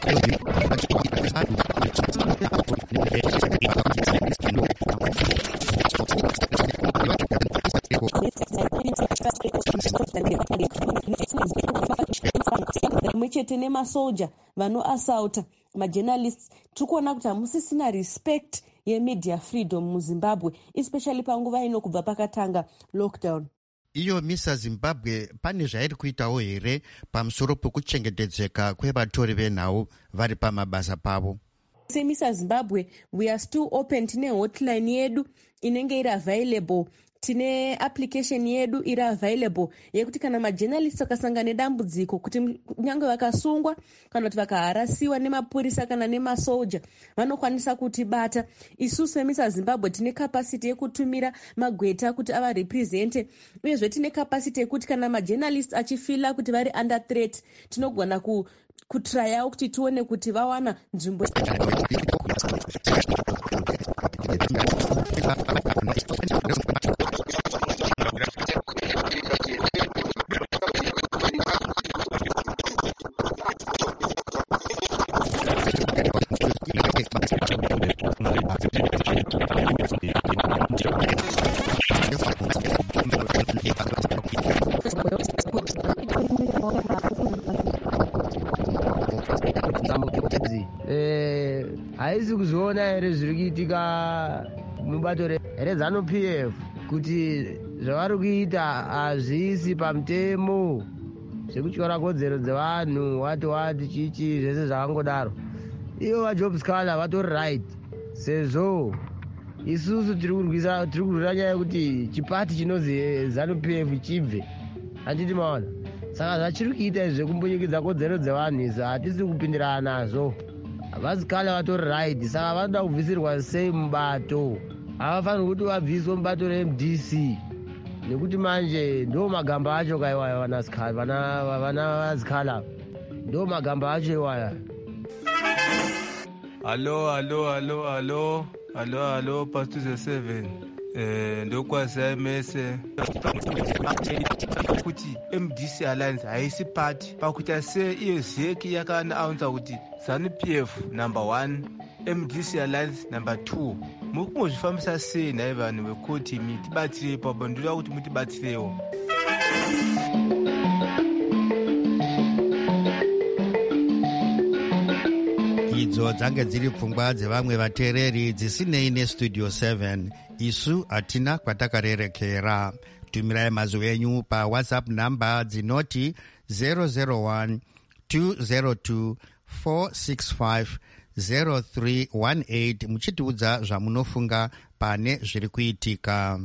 Muchete nemasoja vanoasauta majournalists tiri kuona kuti hamusisina respect yemedia freedom muzimbabwe, especially panguva ino kubva pakatanga lockdown. Iyo misa Zimbabwe pane zvairi kuitawo here pamusoro pekuchengetedzeka kwevatori venhau vari pamabasa pavo? Semisa Zimbabwe, we are still open. Tine hotline yedu inenge iri available, tine application yedu iri available yekuti kana majournalists akasangana nedambudziko kuti nyange vakasungwa kana kuti vakaharasiwa nemapurisa kana nemasoja vanokwanisa kutibata. Isusu semisa Zimbabwe tine capacity yekutumira magweta kuti ava represente, uyezve tine capacity yekuti kana majournalists achifila kuti vari under threat tinogona kutryawo kuti tione kuti vawana nzvimbo. Haisi kuzoona here zviri kuitika mubato reZANU-PF kuti zvavari kuita hazvisi pamutemo zvekutyora kodzero dzevanhu wati chichi zvese zvakangodaro. Ivo vaJob Scaler vatori right, sezvo isusu tiri kurwira nyaya yekuti chipati chinozi ZANU-PF chibve, handiti maona. Saka zvachiri kuita izvi zvekumbonyikidza kodzero dzevanhu izvi hatisi kupindirana nazvo. VaScaler vatori right, saka vanoda kubvisirwa sei mubato. Havafaniri kuti vabviswe mubato reMDC nekuti manje ndo magamba acho kaiwaya vana vaScaler, ndo magamba acho iwaya. Hello, Pastor 7. Ndokwasa mese kuti MDC Alliance haisi party pakuti se iyo zeki yakanaanza kuti ZANU-PF number 1, MDC Alliance number 2. Mukungozvifambisa sei naye vanhu vekoti mitibatsire papo, ndoda kuti mutibatsirewo. Idzo dzange dziri pfungwa dzevamwe vateereri dzisinei nestudio 7. Isu hatina kwatakarerekera. Tumirai mazwi enyu pa WhatsApp namba dzinoti 001 202 465 0318 muchitiudza zvamunofunga pane zviri kuitika.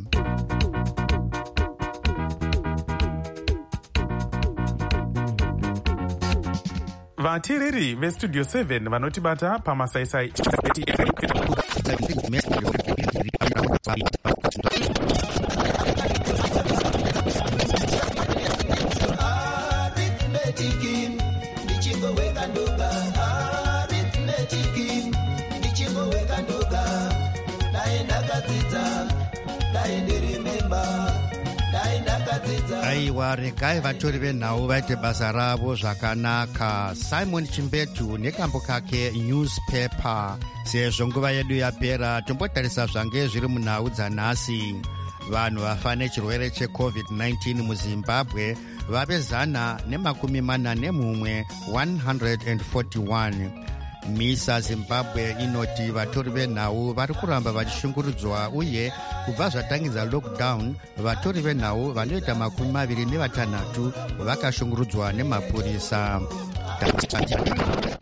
Vateereri vestudio 7 vanotibata pamasaisai aiwa, regai vatori venhau vaite basa ravo zvakanaka. Simon Chimbetu nekambo kake newspaper. Sezvo nguva yedu yapera, tombotarisa zvange zviri munhau dzanhasi. Vanhu vafa nechirwere cheCovid-19 muZimbabwe vave 141, 141. Misa Zimbabwe inoti vatori venhau vari kuramba vachishungurudzwa, uye kubva zvatangidza lockdown vatori venhau vanoita 26 vakashungurudzwa nemapurisa.